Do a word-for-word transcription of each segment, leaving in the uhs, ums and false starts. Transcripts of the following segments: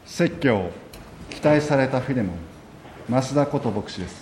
説教を期待されたフィレモン、増田こと牧師です。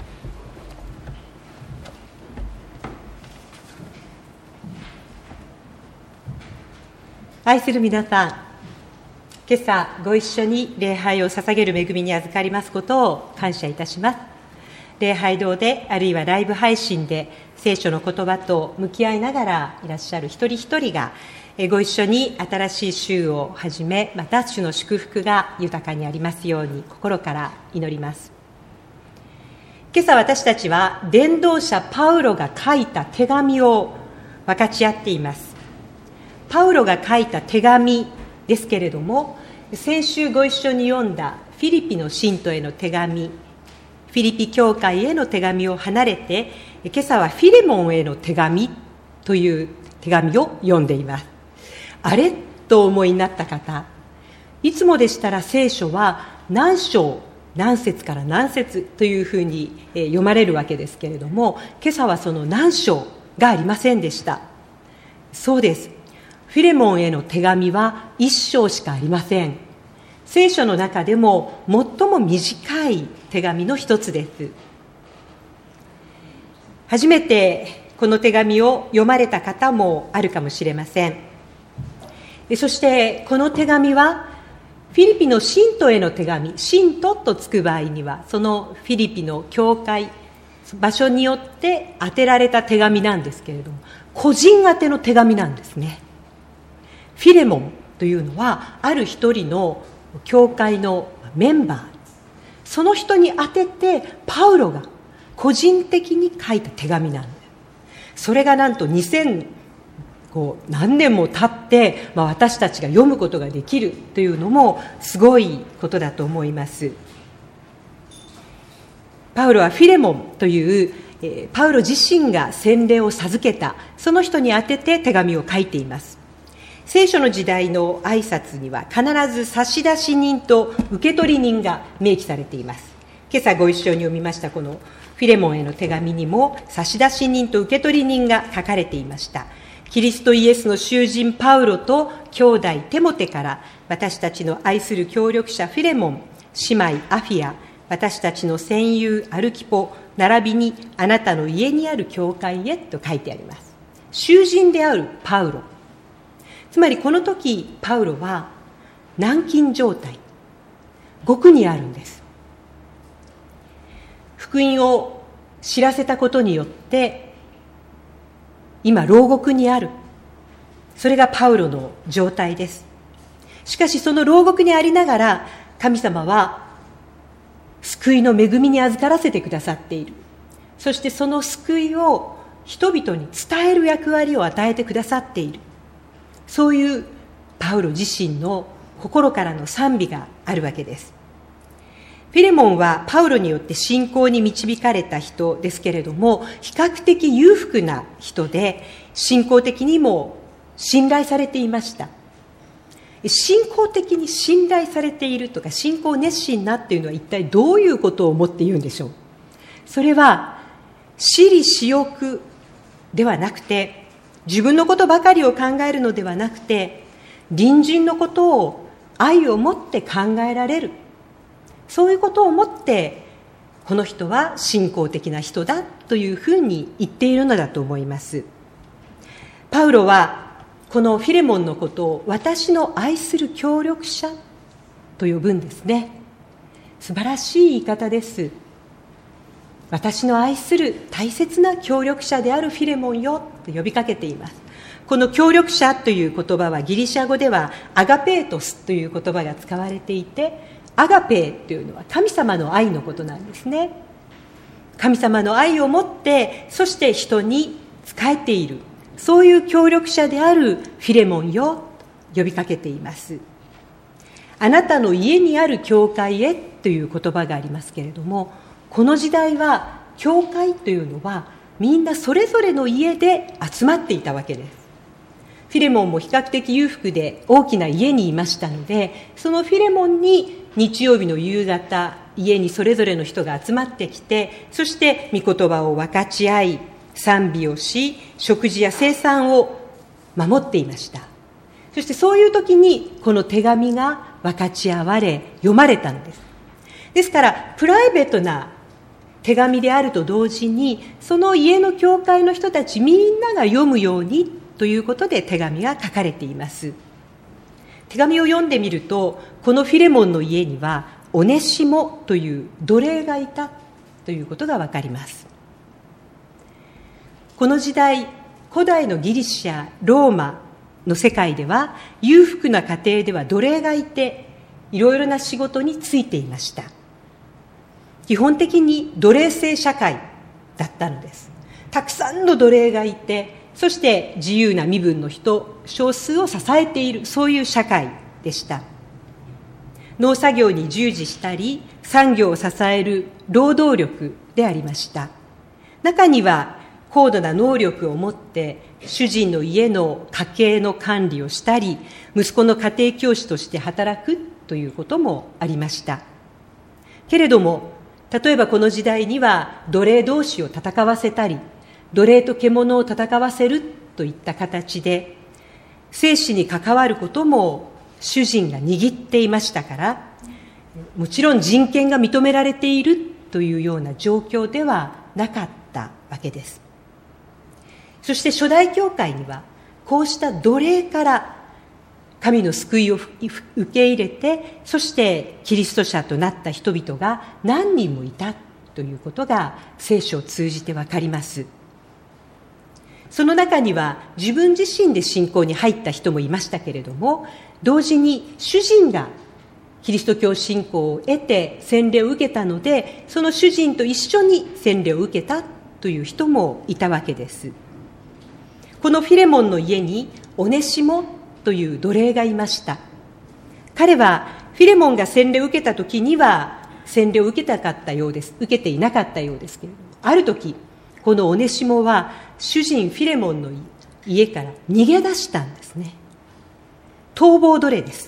愛する皆さん、今朝ご一緒に礼拝を捧げる恵みに預かりますことを感謝いたします。礼拝堂であるいはライブ配信で聖書の言葉と向き合いながらいらっしゃる一人一人がご一緒に新しい週をはじめ、また主の祝福が豊かにありますように心から祈ります。今朝私たちは伝道者パウロが書いた手紙を分かち合っています。パウロが書いた手紙ですけれども、先週ご一緒に読んだフィリピの信徒への手紙、フィリピ教会への手紙を離れて、今朝はフィレモンへの手紙という手紙を読んでいます。あれとお思いになった方、いつもでしたら聖書は何章何節から何節というふうに読まれるわけですけれども、今朝はその何章がありませんでした。そうです。フィレモンへの手紙は一章しかありません。聖書の中でも最も短い手紙の一つです。初めてこの手紙を読まれた方もあるかもしれません。そしてこの手紙はフィリピの信徒への手紙、信徒とつく場合にはそのフィリピの教会、場所によって宛てられた手紙なんですけれども、個人宛ての手紙なんですね。フィレモンというのはある一人の教会のメンバー、その人に宛ててパウロが個人的に書いた手紙なんです。それがなんとにせん何年も経って、まあ、私たちが読むことができるというのもすごいことだと思います。パウロはフィレモンという、えー、パウロ自身が洗礼を授けたその人に宛てて手紙を書いています。聖書の時代の挨拶には必ず差出人と受取人が明記されています。今朝ご一緒に読みましたこのフィレモンへの手紙にも差出人と受取人が書かれていました。キリストイエスの囚人パウロと兄弟テモテから私たちの愛する協力者フィレモン、姉妹アフィア、私たちの戦友アルキポ、並びにあなたの家にある教会へと書いてあります。囚人であるパウロ、つまりこの時パウロは軟禁状態、獄にあるんです。福音を知らせたことによって今牢獄にある、それがパウロの状態です。しかしその牢獄にありながら神様は救いの恵みに預からせてくださっている。そしてその救いを人々に伝える役割を与えてくださっている。そういうパウロ自身の心からの賛美があるわけです。フィレモンはパウロによって信仰に導かれた人ですけれども、比較的裕福な人で信仰的にも信頼されていました。信仰的に信頼されているとか信仰熱心なっていうのは一体どういうことを思って言うんでしょう。それは私利私欲ではなくて、自分のことばかりを考えるのではなくて、隣人のことを愛を持って考えられる、そういうことをもってこの人は信仰的な人だというふうに言っているのだと思います。パウロはこのフィレモンのことを私の愛する協力者と呼ぶんですね。素晴らしい言い方です。私の愛する大切な協力者であるフィレモンよと呼びかけています。この協力者という言葉はギリシャ語ではアガペートスという言葉が使われていて、アガペーというのは神様の愛のことなんですね。神様の愛を持ってそして人に仕えている、そういう協力者であるフィレモンよと呼びかけています。あなたの家にある教会へという言葉がありますけれども、この時代は教会というのはみんなそれぞれの家で集まっていたわけです。フィレモンも比較的裕福で大きな家にいましたので、そのフィレモンに日曜日の夕方、家にそれぞれの人が集まってきて、そして御言葉を分かち合い、賛美をし、食事や生産を守っていました。 そしてそういう時にこの手紙が分かち合われ読まれたのです。ですからプライベートな手紙であると同時に、その家の教会の人たちみんなが読むようにということで手紙が書かれています。手紙を読んでみると、このフィレモンの家にはオネシモという奴隷がいたということがわかります。この時代、古代のギリシャ、ローマの世界では、裕福な家庭では奴隷がいて、いろいろな仕事に就いていました。基本的に奴隷制社会だったのです。たくさんの奴隷がいて、そして自由な身分の人少数を支えている、そういう社会でした。農作業に従事したり、産業を支える労働力でありました。中には高度な能力を持って主人の家の家計の管理をしたり、息子の家庭教師として働くということもありました。けれども、例えばこの時代には奴隷同士を戦わせたり、奴隷と獣を戦わせるといった形で、生死に関わることも主人が握っていましたから、もちろん人権が認められているというような状況ではなかったわけです。そして初代教会には、こうした奴隷から神の救いを受け入れて、そしてキリスト者となった人々が何人もいたということが聖書を通じてわかります。その中には自分自身で信仰に入った人もいましたけれども、同時に主人がキリスト教信仰を得て洗礼を受けたので、その主人と一緒に洗礼を受けたという人もいたわけです。このフィレモンの家にオネシモという奴隷がいました。彼はフィレモンが洗礼を受けた時には洗礼を受けたかったようです。受けていなかったようですけれども、ある時このオネシモは主人フィレモンの家から逃げ出したんですね。逃亡奴隷です。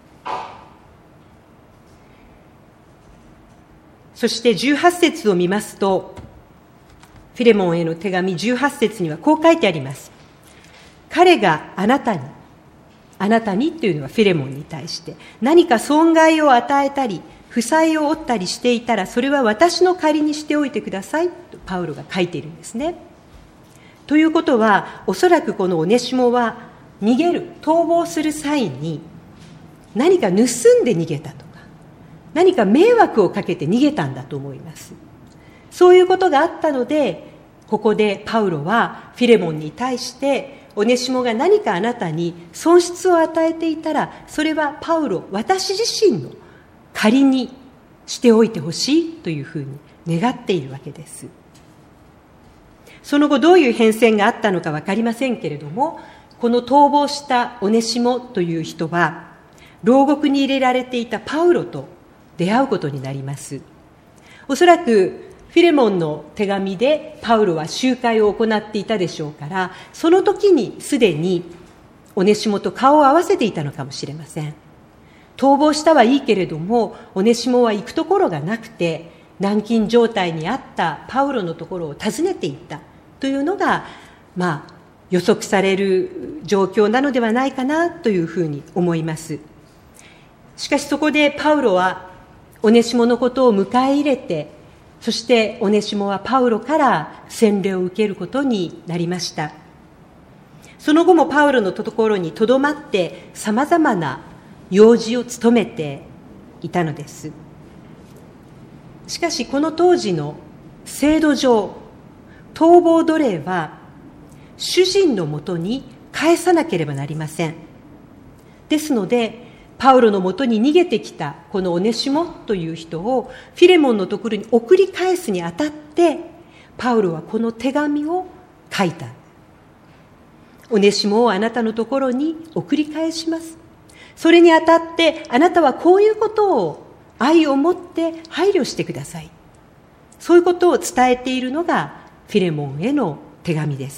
そしてじゅうはち節を見ますと、フィレモンへの手紙じゅうはち節にはこう書いてあります。彼があなたに、あなたにというのはフィレモンに対して何か損害を与えたり負債を負ったりしていたら、それは私の借りにしておいてくださいとパウロが書いているんですね。ということは、おそらくこのオネシモは逃げる、逃亡する際に何か盗んで逃げたとか、何か迷惑をかけて逃げたんだと思います。そういうことがあったので、ここでパウロはフィレモンに対して、オネシモが何かあなたに損失を与えていたら、それはパウロ、私自身の借りにしておいてほしいというふうに願っているわけです。その後どういう変遷があったのか分かりませんけれども、この逃亡したオネシモという人は、牢獄に入れられていたパウロと出会うことになります。おそらくフィレモンの手紙でパウロは集会を行っていたでしょうから、その時にすでにオネシモと顔を合わせていたのかもしれません。逃亡したはいいけれども、オネシモは行くところがなくて、軟禁状態にあったパウロのところを訪ねていったというのが、まあ予測される状況なのではないかなというふうに思います。しかしそこでパウロはオネシモのことを迎え入れて、そしてオネシモはパウロから洗礼を受けることになりました。その後もパウロのところにとどまってさまざまな用事を務めていたのです。しかしこの当時の制度上、逃亡奴隷は主人のもとに返さなければなりません。ですのでパウロのもとに逃げてきたこのオネシモという人をフィレモンのところに送り返すにあたって、パウロはこの手紙を書いた。オネシモをあなたのところに送り返します。それにあたってあなたはこういうことを愛を持って配慮してください。そういうことを伝えているのがフィレモンへの手紙です。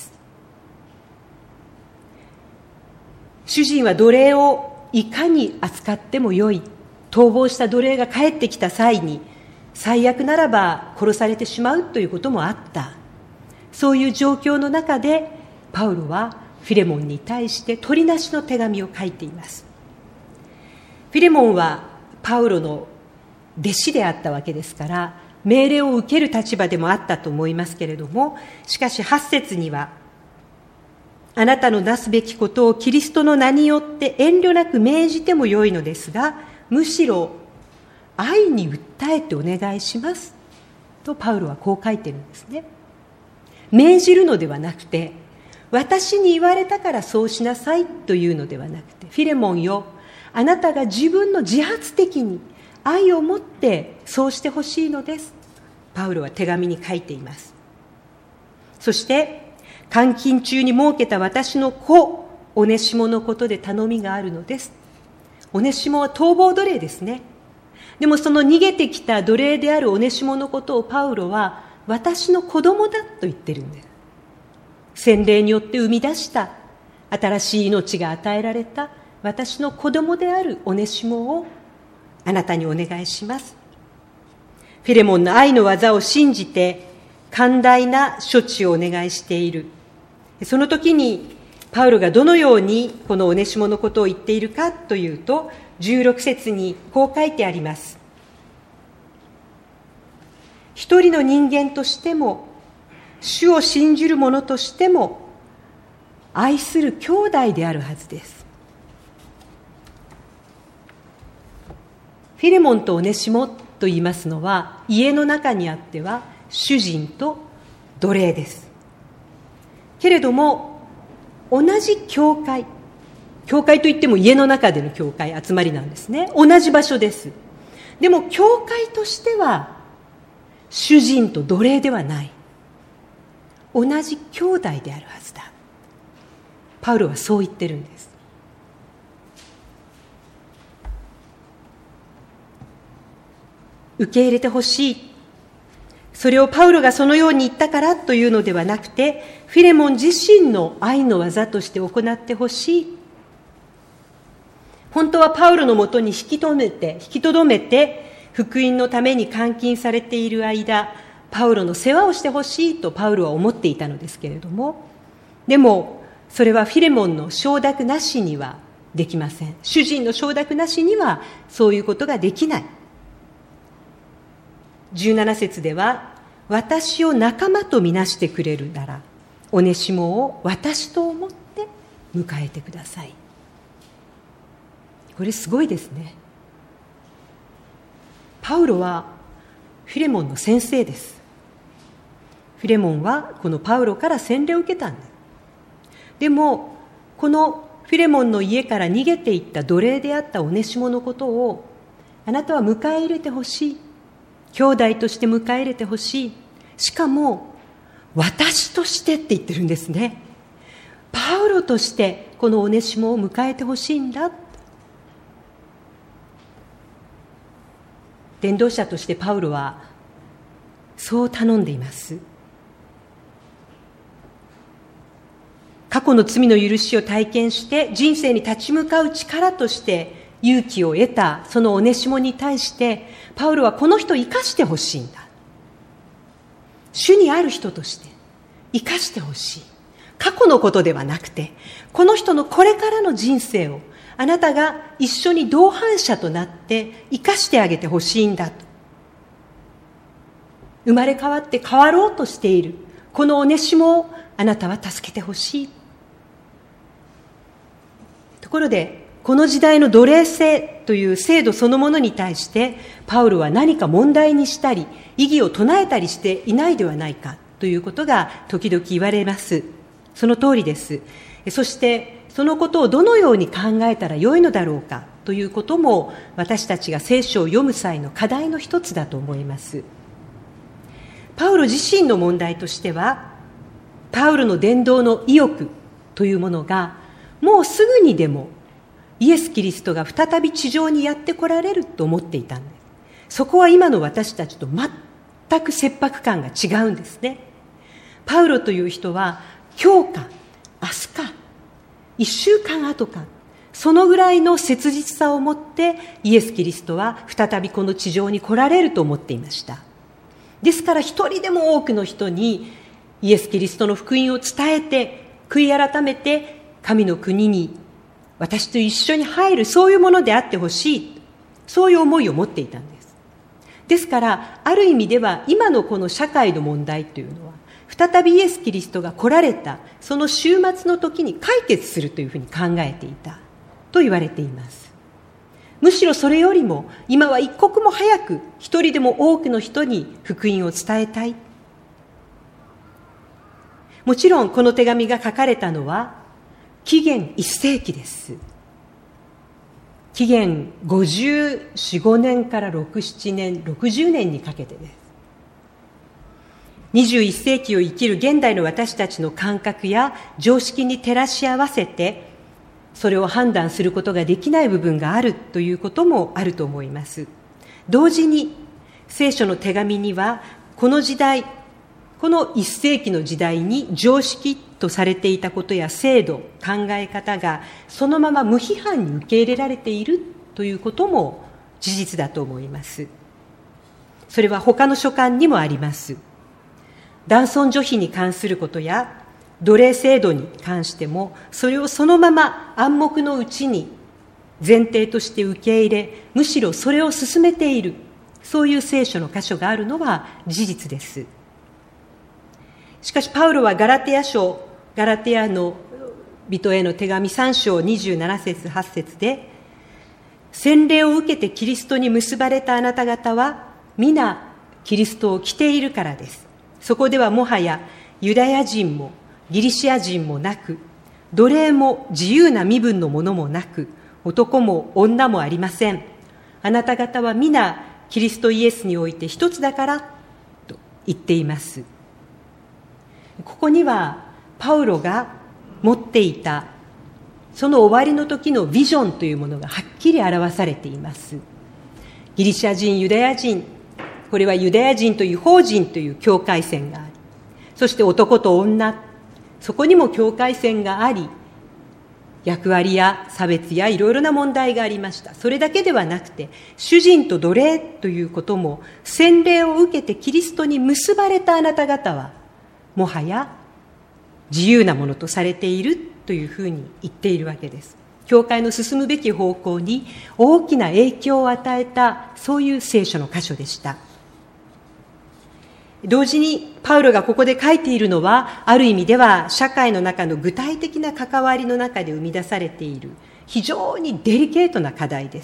主人は奴隷をいかに扱ってもよい、逃亡した奴隷が帰ってきた際に最悪ならば殺されてしまうということもあった。そういう状況の中でパウロはフィレモンに対して取りなしの手紙を書いています。フィレモンはパウロの弟子であったわけですから、命令を受ける立場でもあったと思いますけれども、しかしはち節には、あなたのなすべきことをキリストの名によって遠慮なく命じてもよいのですが、むしろ愛に訴えてお願いしますとパウロはこう書いてるんですね。命じるのではなくて、私に言われたからそうしなさいというのではなくて、フィレモンよ、あなたが自分の自発的に愛を持ってそうしてほしいのです。パウロは手紙に書いています。そして監禁中に設けた私の子オネシモのことで頼みがあるのです。オネシモは逃亡奴隷ですね。でもその逃げてきた奴隷であるオネシモのことをパウロは私の子供だと言ってるんです。洗礼によって生み出した新しい命が与えられた私の子供であるオネシモをあなたにお願いします。フィレモンの愛の技を信じて寛大な処置をお願いしている。その時にパウロがどのようにこのオネシモのことを言っているかというと、じゅうろく節にこう書いてあります。一人の人間としても主を信じる者としても愛する兄弟であるはずです。フィレモンとオネシモと言いますのは、家の中にあっては主人と奴隷です。けれども同じ教会、教会といっても家の中での教会、集まりなんですね。同じ場所です。でも教会としては主人と奴隷ではない、同じ兄弟であるはずだ。パウロはそう言ってるんです。受け入れてほしい、それをパウロがそのように言ったからというのではなくて、フィレモン自身の愛の技として行ってほしい。本当はパウロのもとに引き止めて引きとどめて福音のために監禁されている間、パウロの世話をしてほしいとパウロは思っていたのですけれども、でもそれはフィレモンの承諾なしにはできません。主人の承諾なしにはそういうことができない。じゅうなな節では、私を仲間とみなしてくれるならオネシモを私と思って迎えてください。これすごいですね。パウロはフィレモンの先生です。フィレモンはこのパウロから洗礼を受けたんです。でもこのフィレモンの家から逃げていった奴隷であったオネシモのことをあなたは迎え入れてほしい、兄弟として迎え入れてほしい、しかも私としてって言ってるんですね。パウロとしてこのオネシモを迎えてほしいんだ。伝道者としてパウロはそう頼んでいます。過去の罪の許しを体験して人生に立ち向かう力として勇気を得たそのオネシモに対してパウロはこの人を生かしてほしいんだ。主にある人として生かしてほしい。過去のことではなくて、この人のこれからの人生をあなたが一緒に同伴者となって生かしてあげてほしいんだと。生まれ変わって変わろうとしているこのオネシモをあなたは助けてほしい。ところでこの時代の奴隷制という制度そのものに対してパウロは何か問題にしたり異議を唱えたりしていないではないかということが時々言われます。その通りです。そしてそのことをどのように考えたらよいのだろうかということも私たちが聖書を読む際の課題の一つだと思います。パウロ自身の問題としては、パウロの伝道の意欲というものがもうすぐにでもイエス・キリストが再び地上にやって来られると思っていたんです。そこは今の私たちと全く切迫感が違うんですね。パウロという人は今日か明日か一週間後か、そのぐらいの切実さを持ってイエス・キリストは再びこの地上に来られると思っていました。ですから一人でも多くの人にイエス・キリストの福音を伝えて悔い改めて神の国に私と一緒に入る、そういうものであってほしい、そういう思いを持っていたんです。ですからある意味では今のこの社会の問題というのは、再びイエス・キリストが来られたその終末の時に解決するというふうに考えていたと言われています。むしろそれよりも今は一刻も早く一人でも多くの人に福音を伝えたい。もちろんこの手紙が書かれたのは紀元いっ世紀です。紀元ごじゅうよん、ごねんからろく、ななねん、ろくじゅうねんにかけてです。にじゅういっ世紀を生きる現代の私たちの感覚や常識に照らし合わせて、それを判断することができない部分があるということもあると思います。同時に聖書の手紙にはこの時代、このいっ世紀の時代に常識とされていたことや制度、考え方がそのまま無批判に受け入れられているということも事実だと思います。それは他の書簡にもあります。男尊女卑に関することや奴隷制度に関しても、それをそのまま暗黙のうちに前提として受け入れ、むしろそれを進めている、そういう聖書の箇所があるのは事実です。しかしパウロはガラテヤ書、ガラテヤの人への手紙さん章にじゅうなな節はち節で、洗礼を受けてキリストに結ばれたあなた方は皆キリストを着ているからです。そこではもはやユダヤ人もギリシア人もなく、奴隷も自由な身分のものもなく、男も女もありません。あなた方は皆キリストイエスにおいて一つだからと言っています。ここにはパウロが持っていたその終わりの時のビジョンというものがはっきり表されています。ギリシャ人、ユダヤ人、これはユダヤ人という法人という境界線があり、そして男と女、そこにも境界線があり、役割や差別やいろいろな問題がありました。それだけではなくて、主人と奴隷ということも、洗礼を受けてキリストに結ばれたあなた方はもはや自由なものとされているというふうに言っているわけです。教会の進むべき方向に大きな影響を与えた、そういう聖書の箇所でした。同時にパウロがここで書いているのは、ある意味では社会の中の具体的な関わりの中で生み出されている非常にデリケートな課題です。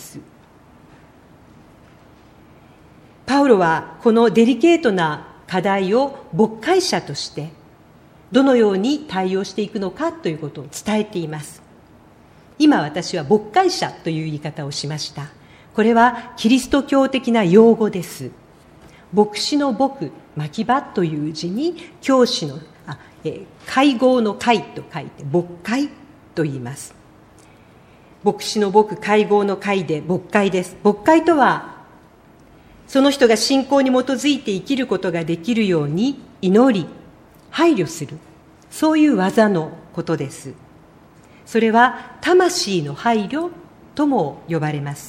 パウロはこのデリケートな課題を牧会者としてどのように対応していくのかということを伝えています。今私は牧会者という言い方をしました。これはキリスト教的な用語です。牧師の牧、牧場という字に教師のあ、え会合の会と書いて牧会と言います。牧師の牧、会合の会で牧会です。牧会とはその人が信仰に基づいて生きることができるように祈り、配慮する、そういう技のことです。それは魂の配慮とも呼ばれます。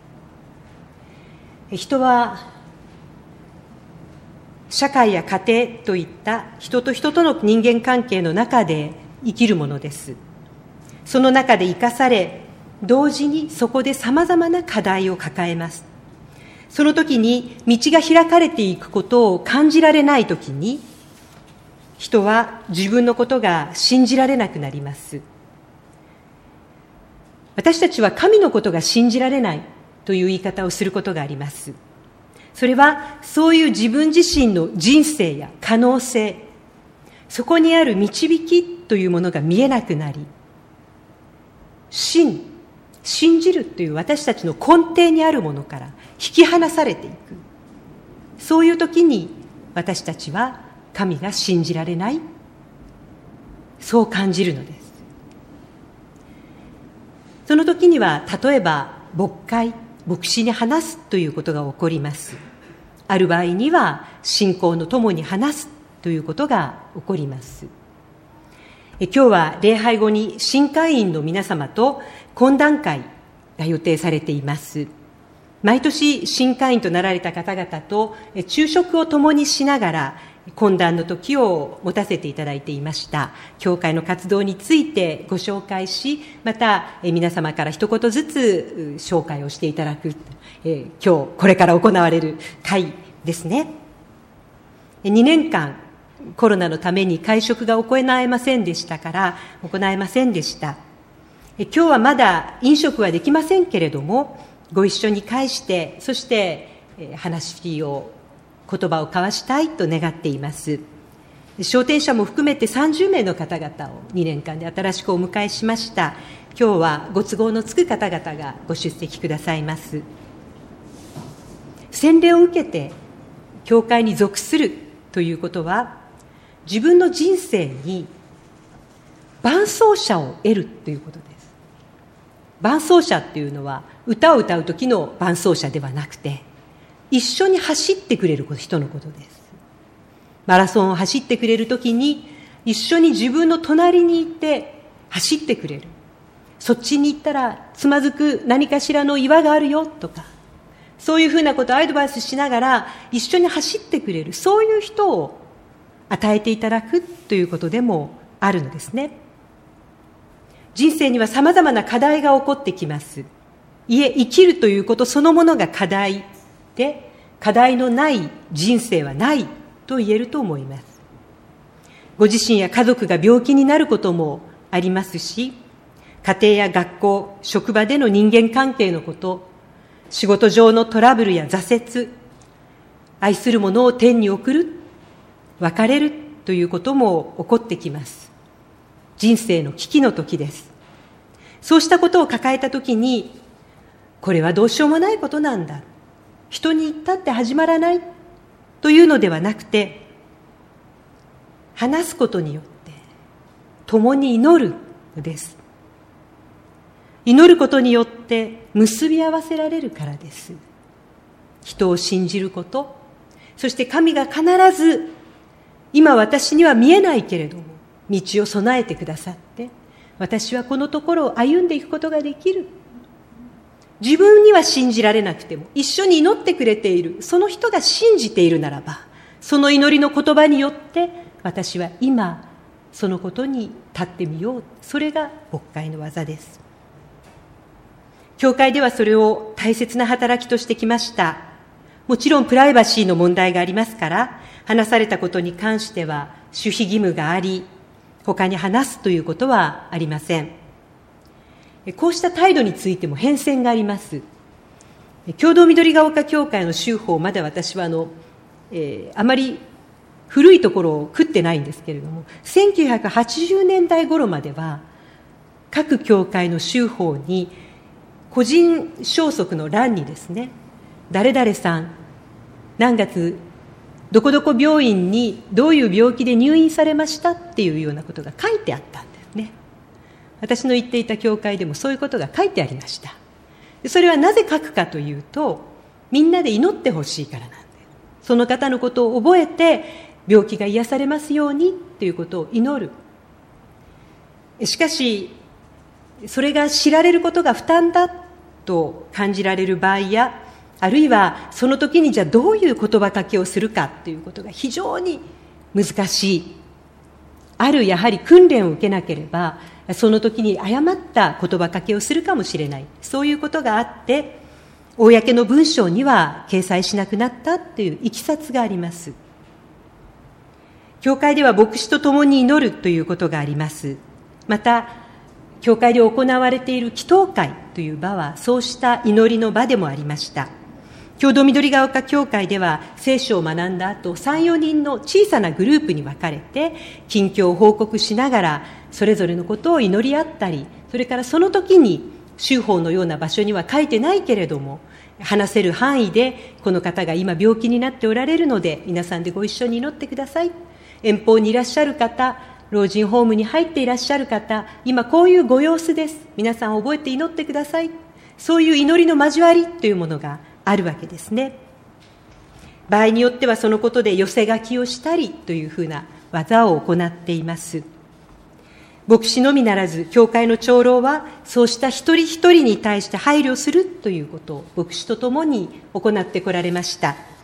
人は社会や家庭といった人と人との人間関係の中で生きるものです。その中で生かされ、同時にそこでさまざまな課題を抱えます。その時に道が開かれていくことを感じられない時に、人は自分のことが信じられなくなります。私たちは神のことが信じられないという言い方をすることがあります。それはそういう自分自身の人生や可能性、そこにある導きというものが見えなくなり、信、信じるという私たちの根底にあるものから引き離されていく。そういう時に私たちは神が信じられない、そう感じるのです。その時には例えば牧会、牧師に話すということが起こります。ある場合には信仰の友に話すということが起こります。え今日は礼拝後に新会員の皆様と懇談会が予定されています。毎年新会員となられた方々と昼食を共にしながら懇談の時を持たせていただいていました教会の活動についてご紹介し、また皆様から一言ずつ紹介をしていただく、えー、今日これから行われる会ですね。にねんかんコロナのために会食が行えませんでしたから行えませんでした。今日はまだ飲食はできませんけれども、ご一緒に会して、そして話を言葉を交わしたいと願っています。証典者も含めてさんじゅうめいの方々をにねんかんで新しくお迎えしました。今日はご都合のつく方々がご出席くださいます。洗礼を受けて教会に属するということは、自分の人生に伴走者を得るということです。伴走者っていうのは歌を歌う時の伴走者ではなくて、一緒に走ってくれる人のことです。マラソンを走ってくれるときに、一緒に自分の隣にいて走ってくれる。そっちに行ったらつまずく何かしらの岩があるよとか、そういうふうなことをアドバイスしながら一緒に走ってくれる、そういう人を与えていただくということでもあるのですね。人生には様々な課題が起こってきます。いえ、生きるということそのものが課題で、課題のない人生はないと言えると思います。ご自身や家族が病気になることもありますし、家庭や学校、職場での人間関係のこと、仕事上のトラブルや挫折、愛する者を天に送る、別れるということも起こってきます。人生の危機の時です。そうしたことを抱えた時に、これはどうしようもないことなんだ、人に言ったって始まらないというのではなくて、話すことによって共に祈るのです。祈ることによって結び合わせられるからです。人を信じること、そして神が必ず今私には見えないけれども道を備えてくださって、私はこのところを歩んでいくことができる。自分には信じられなくても一緒に祈ってくれているその人が信じているならば、その祈りの言葉によって私は今そのことに立ってみよう。それが牧会の技です。教会ではそれを大切な働きとしてきました。もちろんプライバシーの問題がありますから、話されたことに関しては守秘義務があり、他に話すということはありません。こうした態度についても変遷があります。共同緑が丘教会の修法、まだ私はあの、えー、あまり古いところを食ってないんですけれども、せんきゅうひゃくはちじゅうねんだい頃までは各教会の修法に個人消息の欄にですね、誰々さん何月どこどこ病院にどういう病気で入院されましたっていうようなことが書いてあったんですね。私の行っていた教会でもそういうことが書いてありました。それはなぜ書くかというと、みんなで祈ってほしいからなんです。その方のことを覚えて病気が癒されますようにということを祈る。しかしそれが知られることが負担だと感じられる場合や、あるいはその時にじゃあどういう言葉かけをするかということが非常に難しい。あるやはり訓練を受けなければその時に誤った言葉かけをするかもしれない。そういうことがあって公の文章には掲載しなくなったといういきさつがあります。教会では牧師と共に祈るということがあります。また教会で行われている祈祷会という場はそうした祈りの場でもありました。共同緑が丘教会では聖書を学んだ後、さん、よにんの小さなグループに分かれて近況を報告しながらそれぞれのことを祈り合ったり、それからその時に修法のような場所には書いてないけれども話せる範囲で、この方が今病気になっておられるので皆さんでご一緒に祈ってください。遠方にいらっしゃる方、老人ホームに入っていらっしゃる方、今こういうご様子です。皆さん覚えて祈ってください。そういう祈りの交わりというものがあるわけですね。場合によってはそのことで寄せ書きをしたりというふうな技を行っています。牧師のみならず教会の長老はそうした一人一人に対して配慮するということを牧師とともに行ってこられました。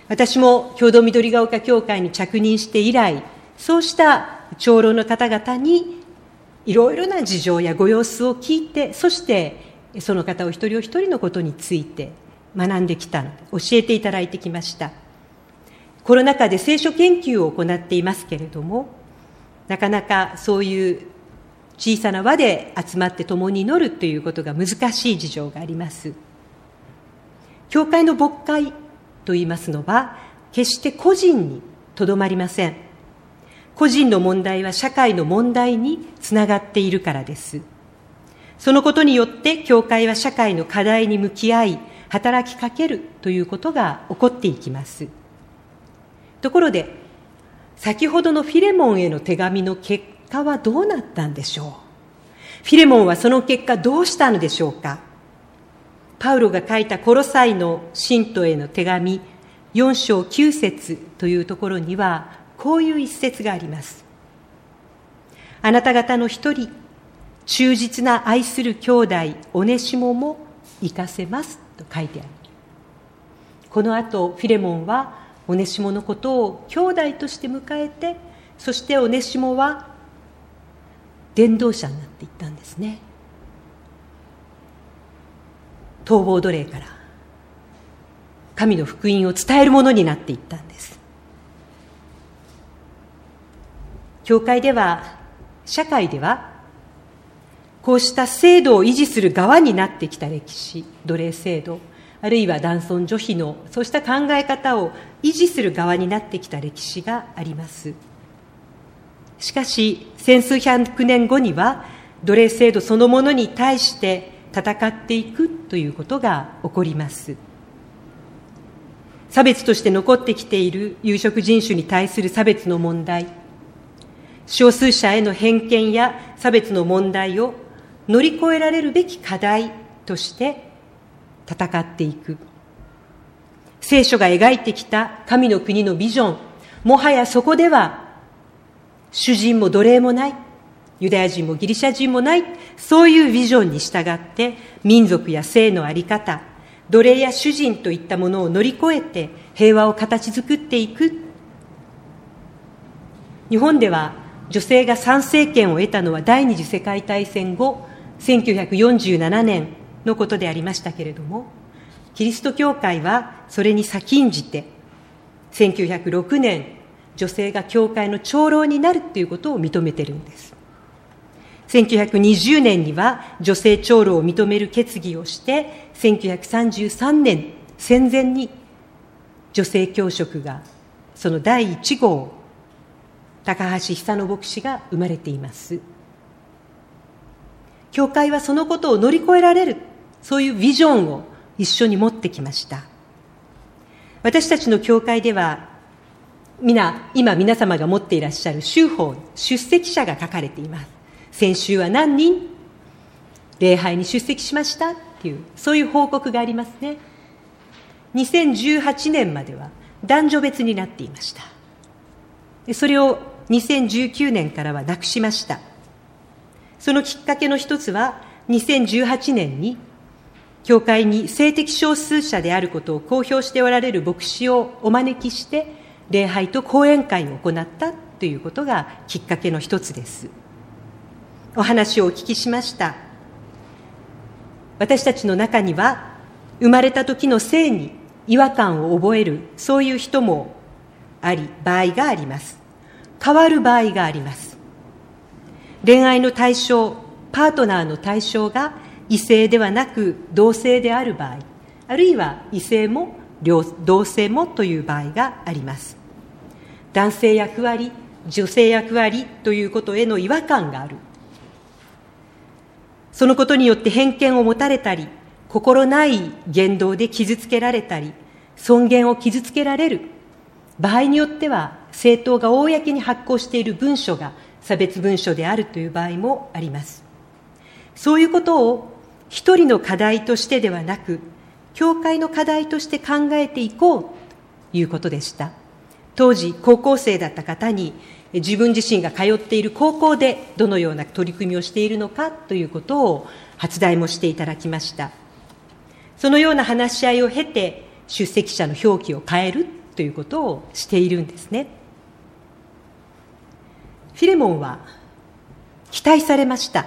私も共同緑が丘教会に着任して以来、そうした長老の方々にいろいろな事情やご様子を聞いて、そしてその方お一人お一人のことについて学んできたので、教えていただいてきました。コロナ禍で聖書研究を行っていますけれども、なかなかそういう小さな輪で集まって共に祈るということが難しい事情があります。教会の牧会といいますのは、決して個人にとどまりません。個人の問題は社会の問題につながっているからです。そのことによって教会は社会の課題に向き合い、働きかけるということが起こっていきます。ところで、先ほどのフィレモンへの手紙の結果はどうなったんでしょう。フィレモンはその結果どうしたのでしょうか。パウロが書いたコロサイの信徒への手紙よん章きゅう節というところには、こういう一節があります。あなた方の一人、忠実な愛する兄弟オネシモも生かせますと書いてある。この後フィレモンはオネシモのことを兄弟として迎えて、そしてオネシモは伝道者になっていったんですね。逃亡奴隷から神の福音を伝えるものになっていったんです。教会では、社会ではこうした制度を維持する側になってきた歴史、奴隷制度、あるいは男尊女卑のそうした考え方を維持する側になってきた歴史があります。しかし千数百年後には奴隷制度そのものに対して戦っていくということが起こります。差別として残ってきている有色人種に対する差別の問題、少数者への偏見や差別の問題を乗り越えられるべき課題として戦っていく。聖書が描いてきた神の国のビジョン、もはやそこでは主人も奴隷もない、ユダヤ人もギリシャ人もない、そういうビジョンに従って民族や性の在り方、奴隷や主人といったものを乗り越えて平和を形作っていく。日本では女性が参政権を得たのは第二次世界大戦後せんきゅうひゃくよんじゅうななねんのことでありましたけれども、キリスト教会はそれに先んじてせんきゅうひゃくろくねん女性が教会の長老になるということを認めているんです。せんきゅうひゃくにじゅうねんには女性長老を認める決議をして、せんきゅうひゃくさんじゅうさんねん戦前に女性教職がそのだいいち号高橋久信牧師が生まれています。教会はそのことを乗り越えられる、そういうビジョンを一緒に持ってきました。私たちの教会では皆今皆様が持っていらっしゃる週報、出席者が書かれています。先週は何人礼拝に出席しましたっていう、そういう報告がありますね。にせんじゅうはちねんまでは男女別になっていました。でそれをにせんじゅうきゅうねんからはなくしました。そのきっかけの一つは、にせんじゅうはちねんに教会に性的少数者であることを公表しておられる牧師をお招きして礼拝と講演会を行ったということがきっかけの一つです。お話をお聞きしました。私たちの中には生まれた時の性に違和感を覚える、そういう人もあり、場合があります。変わる場合があります。恋愛の対象、パートナーの対象が異性ではなく同性である場合、あるいは異性も同性もという場合があります。男性役割、女性役割ということへの違和感がある。そのことによって偏見を持たれたり、心ない言動で傷つけられたり、尊厳を傷つけられる。場合によっては政党が公に発行している文書が差別文書であるという場合もあります。そういうことを一人の課題としてではなく、教会の課題として考えていこうということでした。当時高校生だった方に、自分自身が通っている高校でどのような取り組みをしているのかということを発題もしていただきました。そのような話し合いを経て出席者の表記を変えるということをしているんですね。フィレモンは期待されました。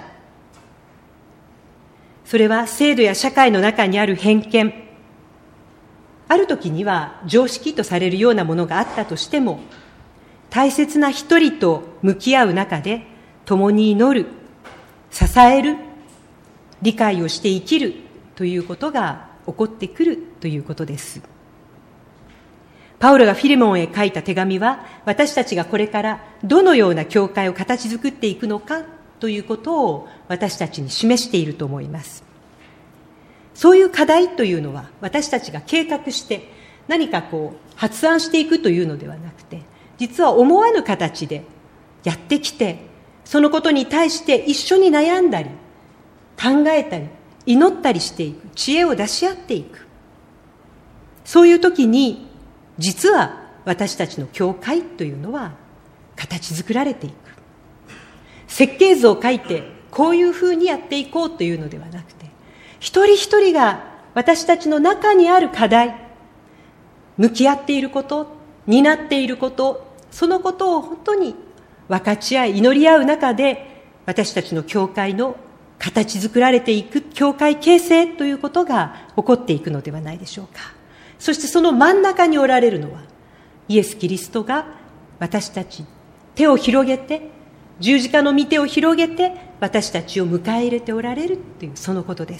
それは制度や社会の中にある偏見、ある時には常識とされるようなものがあったとしても、大切な一人と向き合う中で共に祈る、支える、理解をして生きるということが起こってくるということです。パウロがフィレモンへ書いた手紙は、私たちがこれからどのような教会を形作っていくのかということを私たちに示していると思います。そういう課題というのは、私たちが計画して何かこう発案していくというのではなくて、実は思わぬ形でやってきて、そのことに対して一緒に悩んだり考えたり祈ったりしていく、知恵を出し合っていく。そういう時に実は私たちの教会というのは形作られていく。設計図を書いてこういうふうにやっていこうというのではなくて、一人一人が私たちの中にある課題、向き合っていること、担っていること、そのことを本当に分かち合い祈り合う中で、私たちの教会の形作られていく教会形成ということが起こっていくのではないでしょうか。そしてその真ん中におられるのはイエス・キリストが、私たち手を広げて、十字架の御手を広げて私たちを迎え入れておられるという、そのことです。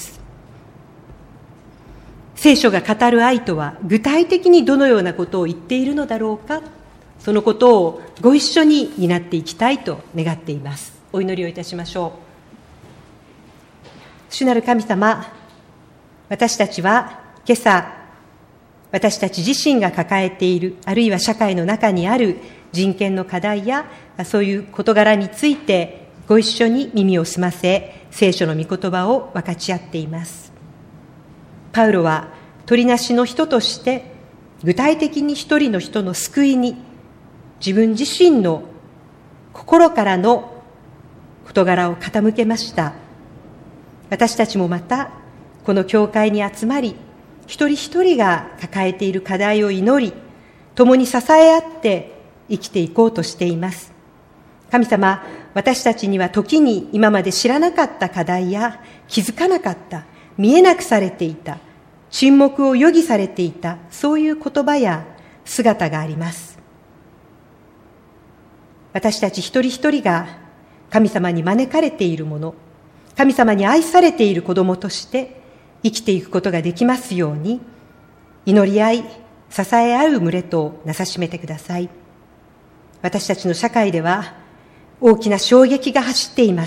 聖書が語る愛とは具体的にどのようなことを言っているのだろうか、そのことをご一緒に担っていきたいと願っています。お祈りをいたしましょう。主なる神様、私たちは今朝、私たち自身が抱えている、あるいは社会の中にある人権の課題や、そういう事柄についてご一緒に耳を澄ませ、聖書の御言葉を分かち合っています。パウロは取りなしの人として、具体的に一人の人の救いに、自分自身の心からの事柄を傾けました。私たちもまた、この教会に集まり、一人一人が抱えている課題を祈り、共に支え合って生きていこうとしています。神様、私たちには時に今まで知らなかった課題や、気づかなかった、見えなくされていた、沈黙を余儀されていた、そういう言葉や姿があります。私たち一人一人が神様に招かれているもの、神様に愛されている子供として生きていくことができますように、祈り合い、支え合う群れとなさしめてください。私たちの社会では大きな衝撃が走っています。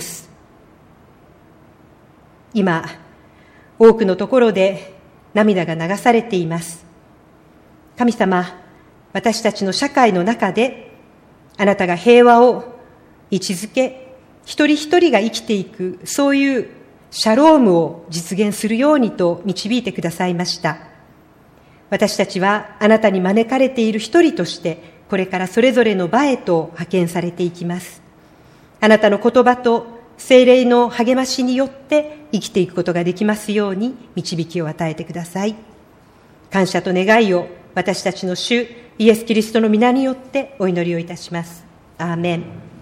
今、多くのところで涙が流されています。神様、私たちの社会の中で、あなたが平和を位置づけ、一人一人が生きていく、そういうシャロームを実現するようにと導いてくださいました。私たちはあなたに招かれている一人として、これからそれぞれの場へと派遣されていきます。あなたの言葉と聖霊の励ましによって生きていくことができますように導きを与えてください。感謝と願いを私たちの主イエス・キリストの皆によってお祈りをいたします。アーメン。